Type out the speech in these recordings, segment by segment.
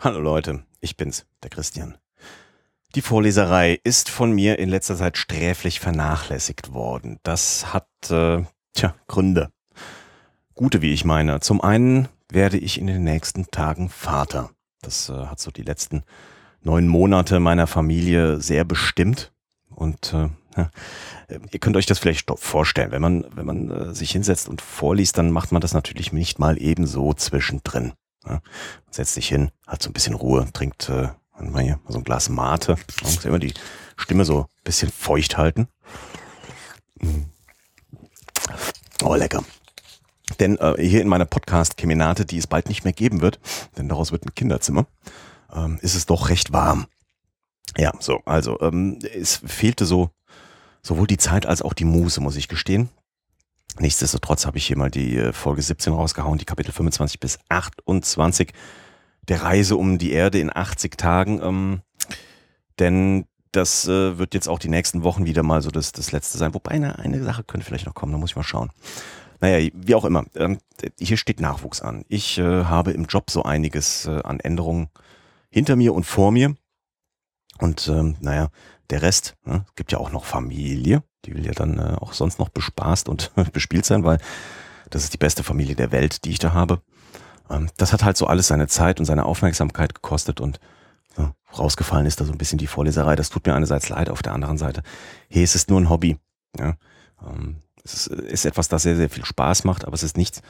Hallo Leute, ich bin's, der Christian. Die Vorleserei ist von mir in letzter Zeit sträflich vernachlässigt worden. Das hat, Gründe. Gute, wie ich meine. Zum einen werde ich in den nächsten Tagen Vater. Das hat so die letzten 9 Monate meiner Familie sehr bestimmt. Und ihr könnt euch das vielleicht vorstellen, wenn man sich hinsetzt und vorliest, dann macht man das natürlich nicht mal ebenso zwischendrin. Ja? Man setzt sich hin, hat so ein bisschen Ruhe, trinkt hier so ein Glas Mate. Man muss immer die Stimme so ein bisschen feucht halten. Oh, lecker. Denn hier in meiner Podcast-Kemenate, die es bald nicht mehr geben wird, denn daraus wird ein Kinderzimmer, ist es doch recht warm. Ja, so, also es fehlte sowohl die Zeit als auch die Muße, muss ich gestehen. Nichtsdestotrotz habe ich hier mal die Folge 17 rausgehauen, die Kapitel 25 bis 28 der Reise um die Erde in 80 Tagen. Denn das wird jetzt auch die nächsten Wochen wieder mal so das Letzte sein. Wobei eine Sache könnte vielleicht noch kommen, da muss ich mal schauen. Naja, wie auch immer. Hier steht Nachwuchs an. Ich habe im Job so einiges an Änderungen hinter mir und vor mir. Und der Rest, es gibt ja auch noch Familie, die will ja dann auch sonst noch bespaßt und bespielt sein, weil das ist die beste Familie der Welt, die ich da habe. Das hat halt so alles seine Zeit und seine Aufmerksamkeit gekostet und rausgefallen ist da so ein bisschen die Vorleserei. Das tut mir einerseits leid, auf der anderen Seite, hey, es ist nur ein Hobby. Ja? Es ist etwas, das sehr, sehr viel Spaß macht, aber es ist nichts.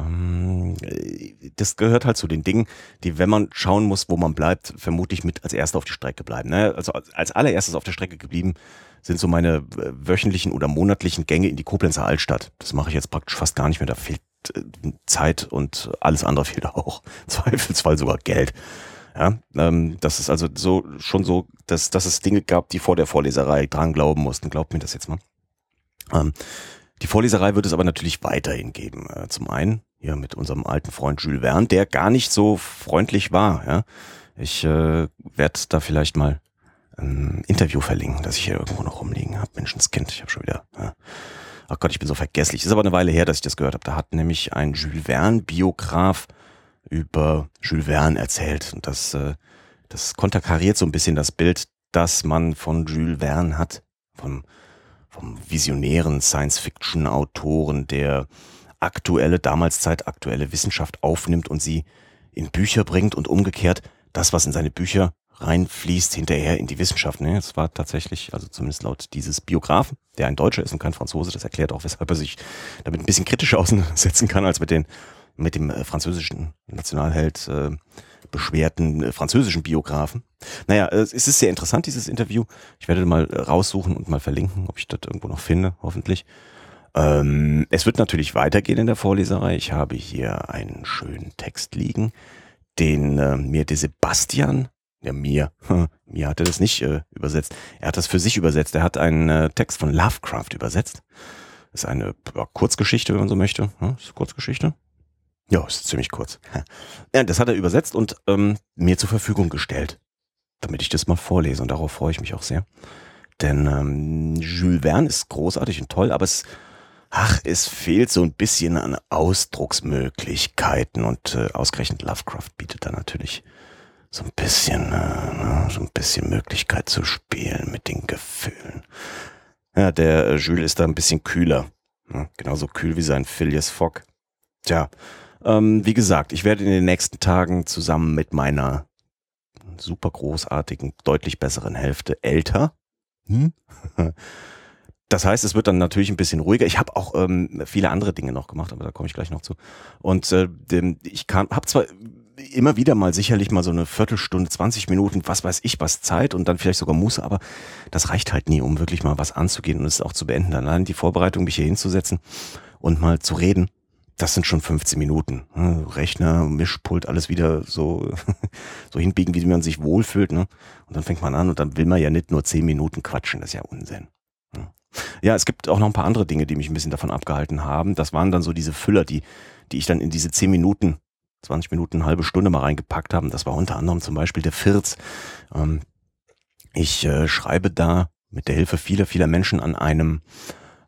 Das gehört halt zu den Dingen, die, wenn man schauen muss, wo man bleibt, vermutlich mit als Erster auf die Strecke bleiben. Ne? Also als allererstes auf der Strecke geblieben sind so meine wöchentlichen oder monatlichen Gänge in die Koblenzer Altstadt. Das mache ich jetzt praktisch fast gar nicht mehr. Da fehlt Zeit und alles andere fehlt auch. Im Zweifelsfall sogar Geld. Ja, das ist also schon so, dass es Dinge gab, die vor der Vorleserei dran glauben mussten. Glaubt mir das jetzt mal. Die Vorleserei wird es aber natürlich weiterhin geben. Zum einen hier mit unserem alten Freund Jules Verne, der gar nicht so freundlich war. Ja? Ich werde da vielleicht mal ein Interview verlinken, das ich hier irgendwo noch rumliegen habe. Menschenskind, ich habe schon wieder... Ach Gott, ich bin so vergesslich. Ist aber eine Weile her, dass ich das gehört habe. Da hat nämlich ein Jules Verne-Biograf über Jules Verne erzählt. Und das konterkariert so ein bisschen das Bild, das man von Jules Verne hat. Vom visionären Science-Fiction-Autoren, der damals zeitaktuelle Wissenschaft aufnimmt und sie in Bücher bringt und umgekehrt das, was in seine Bücher reinfließt, hinterher in die Wissenschaft. Ne? Das war tatsächlich, also zumindest laut dieses Biografen, der ein Deutscher ist und kein Franzose, das erklärt auch, weshalb er sich damit ein bisschen kritischer auseinandersetzen kann, als mit dem französischen Nationalheld beschwerten französischen Biografen. Naja, es ist sehr interessant, dieses Interview. Ich werde mal raussuchen und mal verlinken, ob ich das irgendwo noch finde, hoffentlich. Es wird natürlich weitergehen in der Vorleserei. Ich habe hier einen schönen Text liegen, den mir der Sebastian, mir hat er das nicht übersetzt. Er hat das für sich übersetzt. Er hat einen Text von Lovecraft übersetzt. Das ist eine Kurzgeschichte, wenn man so möchte. Ist eine Kurzgeschichte? Ja, ist ziemlich kurz. Ja, das hat er übersetzt und mir zur Verfügung gestellt, damit ich das mal vorlese. Und darauf freue ich mich auch sehr. Denn Jules Verne ist großartig und toll, aber es fehlt so ein bisschen an Ausdrucksmöglichkeiten. Und ausgerechnet Lovecraft bietet da natürlich so ein bisschen Möglichkeit zu spielen mit den Gefühlen. Ja, der Jules ist da ein bisschen kühler. Ja, genauso kühl wie sein Phileas Fogg. Tja, wie gesagt, ich werde in den nächsten Tagen zusammen mit meiner super großartigen, deutlich besseren Hälfte älter. Das heißt, es wird dann natürlich ein bisschen ruhiger. Ich habe auch viele andere Dinge noch gemacht, aber da komme ich gleich noch zu. Und ich habe zwar immer wieder mal sicherlich mal so eine Viertelstunde, 20 Minuten, was weiß ich, was Zeit und dann vielleicht sogar Muße, aber das reicht halt nie, um wirklich mal was anzugehen und es auch zu beenden. Allein die Vorbereitung, mich hier hinzusetzen und mal zu reden, das sind schon 15 Minuten. Rechner, Mischpult, alles wieder so hinbiegen, wie man sich wohlfühlt. Ne? Und dann fängt man an und dann will man ja nicht nur 10 Minuten quatschen, das ist ja Unsinn. Ja, es gibt auch noch ein paar andere Dinge, die mich ein bisschen davon abgehalten haben. Das waren dann so diese Füller, die ich dann in diese 10 Minuten, 20 Minuten, eine halbe Stunde mal reingepackt habe. Das war unter anderem zum Beispiel der Firz. Ich schreibe da mit der Hilfe vieler Menschen an einem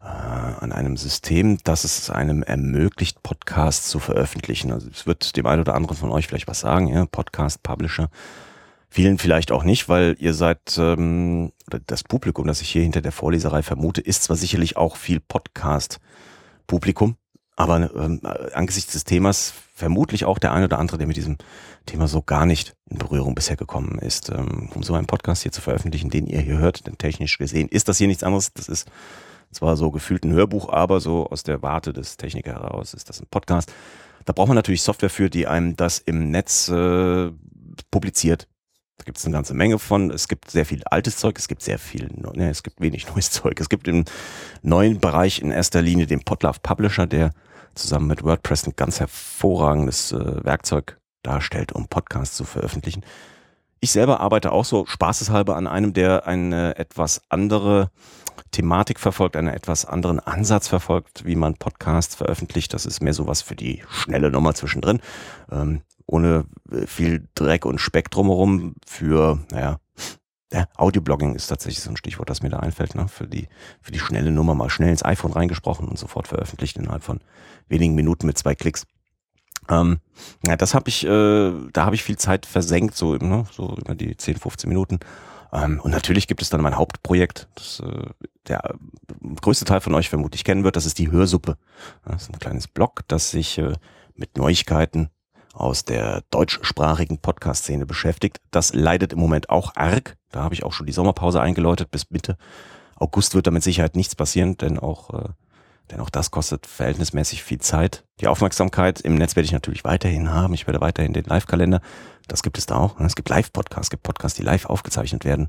an einem System, das es einem ermöglicht, Podcasts zu veröffentlichen. Also es wird dem einen oder anderen von euch vielleicht was sagen, ja, Podcast, Publisher. Vielen vielleicht auch nicht, weil ihr seid, oder das Publikum, das ich hier hinter der Vorleserei vermute, ist zwar sicherlich auch viel Podcast-Publikum, aber angesichts des Themas vermutlich auch der eine oder andere, der mit diesem Thema so gar nicht in Berührung bisher gekommen ist. Um so einen Podcast hier zu veröffentlichen, den ihr hier hört, denn technisch gesehen ist das hier nichts anderes. Das ist zwar so gefühlt ein Hörbuch, aber so aus der Warte des Technikers heraus ist das ein Podcast. Da braucht man natürlich Software für, die einem das im Netz publiziert. Da gibt es eine ganze Menge von. Es gibt sehr viel altes Zeug, es gibt es gibt wenig neues Zeug. Es gibt im neuen Bereich in erster Linie den Podlove Publisher, der zusammen mit WordPress ein ganz hervorragendes Werkzeug darstellt, um Podcasts zu veröffentlichen. Ich selber arbeite auch so spaßeshalber an einem, der eine etwas andere Thematik verfolgt, einen etwas anderen Ansatz verfolgt, wie man Podcasts veröffentlicht. Das ist mehr sowas für die schnelle Nummer zwischendrin, ohne viel Dreck und Speck drumherum. Für, Audioblogging ist tatsächlich so ein Stichwort, das mir da einfällt, ne? Für die schnelle Nummer mal schnell ins iPhone reingesprochen und sofort veröffentlicht innerhalb von wenigen Minuten mit 2 Klicks. Das habe ich, da habe ich viel Zeit versenkt, so über die 10, 15 Minuten. Und natürlich gibt es dann mein Hauptprojekt, das der größte Teil von euch vermutlich kennen wird, das ist die Hörsuppe. Das ist ein kleines Blog, das sich mit Neuigkeiten aus der deutschsprachigen Podcast-Szene beschäftigt. Das leidet im Moment auch arg. Da habe ich auch schon die Sommerpause eingeläutet. Bis Mitte August wird da mit Sicherheit nichts passieren, denn auch das kostet verhältnismäßig viel Zeit. Die Aufmerksamkeit im Netz werde ich natürlich weiterhin haben. Ich werde weiterhin den Live-Kalender, das gibt es da auch. Es gibt Live-Podcasts, es gibt Podcasts, die live aufgezeichnet werden.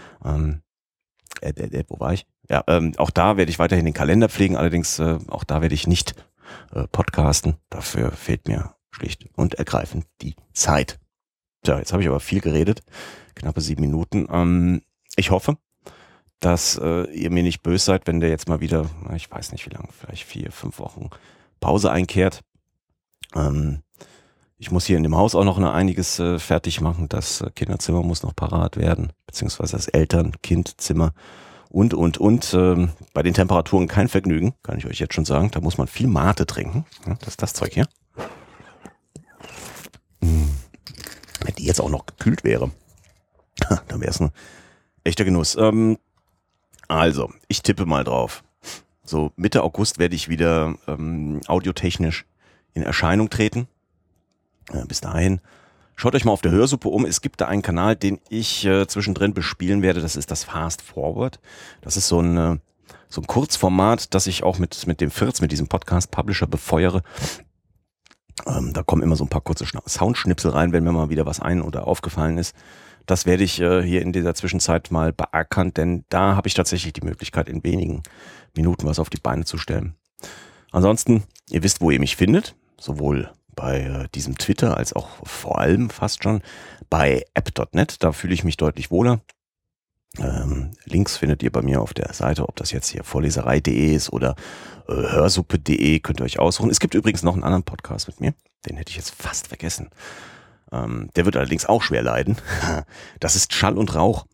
Wo war ich? Ja, auch da werde ich weiterhin den Kalender pflegen, allerdings auch da werde ich nicht podcasten. Dafür fehlt mir schlicht und ergreifend die Zeit. Tja, jetzt habe ich aber viel geredet, knappe 7 Minuten. Ich hoffe, dass ihr mir nicht böse seid, wenn der jetzt mal wieder, ich weiß nicht wie lange, vielleicht 4, 5 Wochen Pause einkehrt. Ich muss hier in dem Haus auch noch einiges fertig machen. Das Kinderzimmer muss noch parat werden, beziehungsweise das Eltern-Kind-Zimmer und. Bei den Temperaturen kein Vergnügen, kann ich euch jetzt schon sagen. Da muss man viel Mate trinken. Ja, das ist das Zeug hier. Wenn die jetzt auch noch gekühlt wäre, dann wäre es ein echter Genuss. Also, ich tippe mal drauf. So Mitte August werde ich wieder audiotechnisch in Erscheinung treten. Bis dahin, schaut euch mal auf der Hörsuppe um. Es gibt da einen Kanal, den ich zwischendrin bespielen werde. Das ist das Fast Forward. Das ist so ein Kurzformat, das ich auch mit dem Firz, mit diesem Podcast-Publisher befeuere. Da kommen immer so ein paar kurze Soundschnipsel rein, wenn mir mal wieder was ein- oder aufgefallen ist. Das werde ich hier in dieser Zwischenzeit mal beackern, denn da habe ich tatsächlich die Möglichkeit, in wenigen Minuten was auf die Beine zu stellen. Ansonsten, ihr wisst, wo ihr mich findet, sowohl bei diesem Twitter als auch vor allem fast schon bei app.net, da fühle ich mich deutlich wohler. Links findet ihr bei mir auf der Seite, ob das jetzt hier vorleserei.de ist oder hörsuppe.de, könnt ihr euch aussuchen. Es gibt übrigens noch einen anderen Podcast mit mir, den hätte ich jetzt fast vergessen. Der wird allerdings auch schwer leiden. Das ist Schall und Rauch.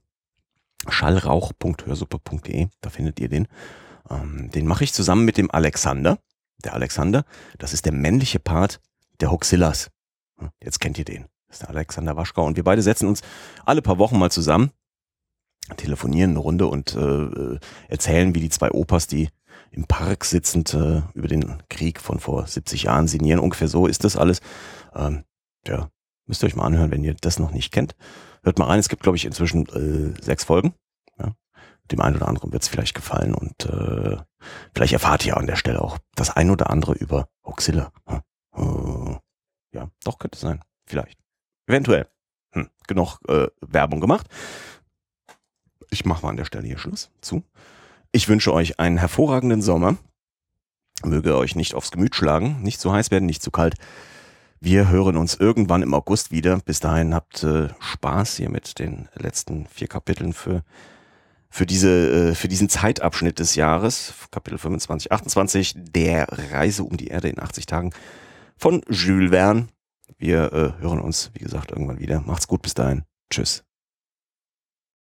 Schallrauch.hörsuppe.de, da findet ihr den. Den mache ich zusammen mit dem Alexander. Der Alexander, das ist der männliche Part der Hoxillas. Jetzt kennt ihr den. Das ist der Alexander Waschkau. Und wir beide setzen uns alle paar Wochen mal zusammen, telefonieren eine Runde und erzählen, wie die 2 Opas, die im Park sitzend über den Krieg von vor 70 Jahren sinnieren. Ungefähr so ist das alles. Müsst ihr euch mal anhören, wenn ihr das noch nicht kennt. Hört mal rein, es gibt, glaube ich, inzwischen 6 Folgen. Ja. Dem einen oder anderen wird es vielleicht gefallen und vielleicht erfahrt ihr an der Stelle auch das ein oder andere über Hoxilla. Ja, doch, könnte es sein. Vielleicht. Eventuell. Genug Werbung gemacht. Ich mache mal an der Stelle hier Schluss zu. Ich wünsche euch einen hervorragenden Sommer. Möge euch nicht aufs Gemüt schlagen, nicht zu heiß werden, nicht zu kalt. Wir hören uns irgendwann im August wieder. Bis dahin habt Spaß hier mit den letzten 4 Kapiteln für diesen Zeitabschnitt des Jahres. Kapitel 25, 28, der Reise um die Erde in 80 Tagen von Jules Verne. Wir hören uns, wie gesagt, irgendwann wieder. Macht's gut, bis dahin. Tschüss.